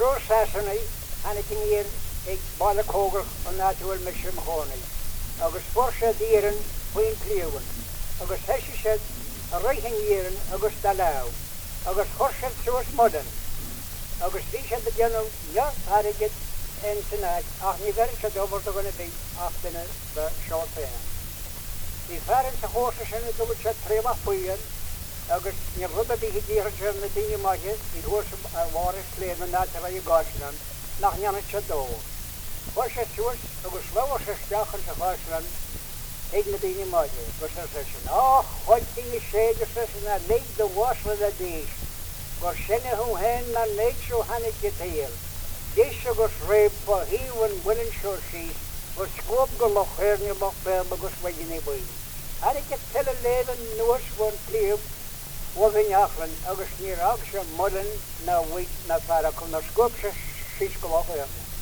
Roor Sassonai, and ik hier, ik bal de kogel van natuur met zijn honey. Agus forse dieren, queen clewen. Agus hesje reichen jaren, agus dalau. Agus horset zoals modern. Agus die zet het jaren, ja, had ik het en tonight. Ach, niet werk het over te kunnen be, ach, binnen de short fan. Die varen zich horses en het doet het prima voeren. Agus, je rubber die dieren zijn met die maatje, die hoort ze waren sleven na te rijden Gaasland, nach Jan het door. Horset zoals, agus wel ze stachen ze Gaasland. Ik met die maatje, was er zeggen, ach, wat ging je zeggen, ze leek de was van de dies. Was zinnen hoe hen, maar niet zo han ik het heel. Deze was reep voor heel en willen zo zies, was schoop gelocht her, niet mocht bij, maar was wat je niet bij. Had ik het hele leven nooit voor een kleef, was in jachlen, agus niet ook zo modden, naar wit, naar vader, kon naar schoop ze zies gelocht her.